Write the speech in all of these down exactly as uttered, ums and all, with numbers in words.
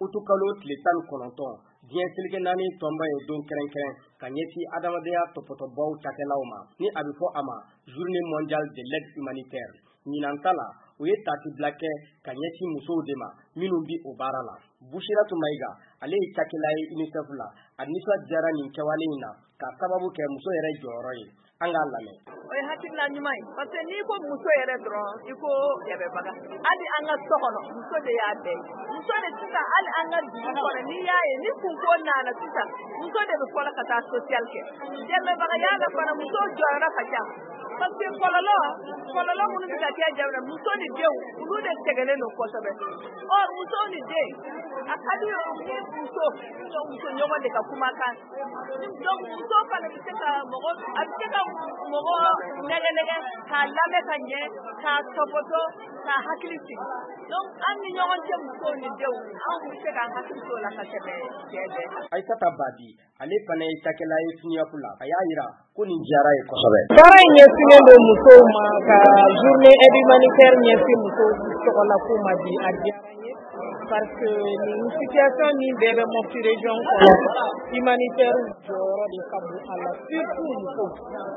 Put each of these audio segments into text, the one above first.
utukalo tile tan kɔnɔntɔn diɲɛ seleke naani tɔnba ye don kɛrɛnkɛrɛn ka ɲɛsi adamadenya tɔpɔtɔbaw cakɛlaw ma ni a bɛ fɔ a ma journée mondiale de l'aide humanitaire ɲinan ta la u ye tati bila kɛ ka ɲɛsi musow de ma minnu bi o baara la Bushiratu Mayiga ale ye cakɛla ye UNICEF la a nisɔndiyara nin kɛwale in na ka sababu kɛ muso yɛrɛ jɔyɔrɔ ye an k'a lamɛn. O ye hakilina ɲuman ye parce que n'i ko muso yɛrɛ dɔrɔn i ko dɛmɛbaga hali an ka so kɔnɔ muso de y'a bɛɛ muso de sisan hali an ka dugu kɔnɔ n'i y'a ye ni kunko nana sisan muso de bɛ fɔlɔ ka taa social kɛ dɛmɛbagaya la fana muso jɔyɔrɔ ka ca parce que kɔlɔlɔ kɔlɔlɔ minnu bɛ ka kɛ jamana muso ni denw olu de sɛgɛnnen don kosɛbɛ or muso ni den a ka di ni muso muso ɲɔgɔn de ka kumakan donc muso fana bɛ se ka mɔgɔ a bɛ se ka mɔgɔ nɛgɛ nɛgɛ k'a lamɛn ka ɲɛ k'a tɔpɔtɔ k'a hakili sigi donc an ni ɲɔgɔn cɛ musow ni denw anw bɛ se k'an hakili to o la ka tɛmɛ cɛ bɛɛ. Aïssata Badi ale fana ye cakɛla ye Suniyafu la a y'a yira ko nin diyara ye kosɛbɛ. Baara in ɲɛsinnen don musow ma ka journée aide humanitaire ɲɛsin musow tɔgɔlako ma bi a diyara n ye parce que nin situation min bɛɛ bɛ Mopti région kɔnɔ humanitaire jɔyɔrɔ de ka bon a la surtout musow.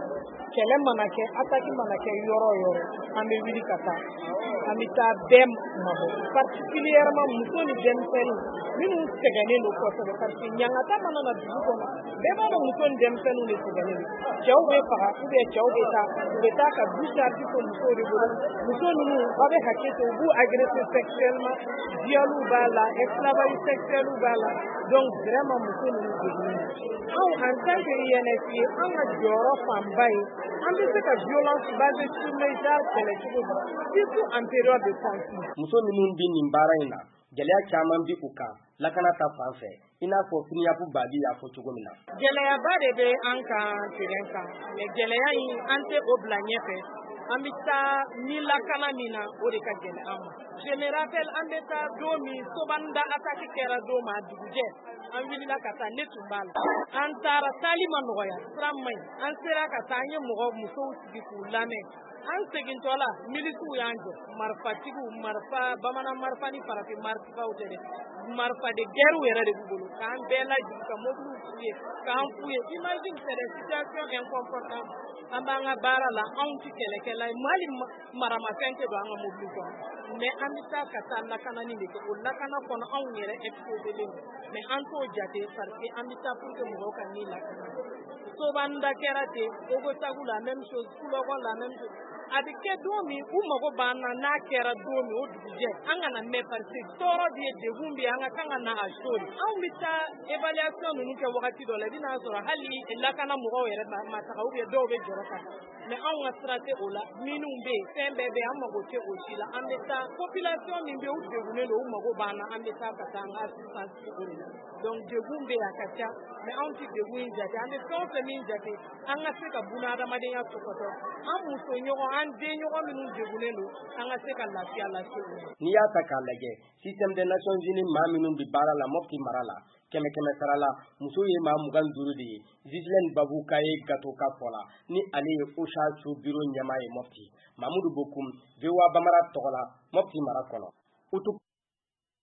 Kɛlɛ mana kɛ attaque mana kɛ yɔrɔ yɔrɔ an bɛ wuli ka taa an bɛ taa bɛɛ mabɔ particulièrement muso ni denmisɛnninw minnu sɛgɛnnen don kosɛbɛ parce que ɲangata mana na dugu kɔnɔ bɛɛ b'a dɔn muso ni denmisɛnninw de sɛgɛnnen don cɛw bɛ faga ou bien cɛw bɛ taa u bɛ taa ka du charge to musow de bolo muso ninnu aw bɛ hakili to u b'u agresser sexuellement violu b'a la esclavage sexuel b'a la donc vraiment muso ninnu degunnen anw en tant que I N S ye an ka jɔyɔrɔ fanba ye an bɛ se ka violence basée sur le genre kɛlɛ cogo dɔ surtout en période de conflit. Muso minnu bi nin baara in na gɛlɛya caman bi u kan lakana ta fan fɛ i n'a fɔ Suniyafu Badi y'a fɔ cogo min na. Gɛlɛyaba de bɛ an kan terrain kan mais gɛlɛya in an tɛ o bila ɲɛfɛ an bɛ taa ni lakana min na o de ka gɛlɛ an ma. Je me rappelle an bɛ taa don min Sobanda attaque kɛra don ma dugujɛ an wulila ka taa ne tun b'a la an taara taali ma nɔgɔya sira ma ɲi an sera ka taa an ye mɔgɔ musow sigi k'u lamɛn an segintɔ la milisiw y'an jɔ marifatigiw marifa bamanan marifa ni farafin marifaw tɛ dɛ marifa de guerre yɛrɛ de b'u bolo k'an bɛɛ lajigin ka mobiliw f'u ye k'an f'u ye imagine c'est des situations inconfortables an b'an ka baara la anw tɛ kɛlɛkɛla ye mali maramafɛn tɛ don an ka mobili kɔnɔ mais an bɛ taa ka taa lakanani de kɛ o lakana kɔnɔ anw yɛrɛ exposé len don mais an t'o jate parce que an bɛ taa pour que mɔgɔw ka ni lakana Sobanda kɛra ten Ogotagu la même chose Kulɔgɔ la même chose a bɛ kɛ don min u mago b'an na n'a kɛra don min o dugujɛ an kana mɛn parce que tɔɔrɔ de ye degun bɛ an ka kan ka na a sori anw bɛ taa évaluation ninnu kɛ wagati dɔ la i bɛna sɔrɔ hali lakana mɔgɔw yɛrɛ ma taga ou bien dɔw bɛ jɔrɔ ka mais anw ka sira tɛ o la minnu bɛ yen fɛn bɛɛ bɛ yen an mago tɛ o si la an bɛ taa population min bɛ yen u degunnen don u mago b'an na an bɛ taa ka taa an ka assistance kɛ o de la donc degun bɛ yen a ka ca mais anw tɛ degun in jate an bɛ fɛn o fɛn min jate an ka se ka buna adamadenya tɔpɔtɔ an muso ɲɔgɔn an den ɲɔgɔn minnu degunnen don an ka se ka lafiya lase u ma. N'i y'a ta k'a lajɛ système des nations unies maa minnu bi baara la Mopti mara la kɛmɛ kɛmɛ sara la muso ye maa mugan duuru de ye Ghislaine Baboukaye Gato ka fɔ la ni ale ye OCHA sous bureau ɲɛmaa ye Mopti Mamudu Bokoum V O A Bambara tɔgɔ la Mopti mara kɔnɔ.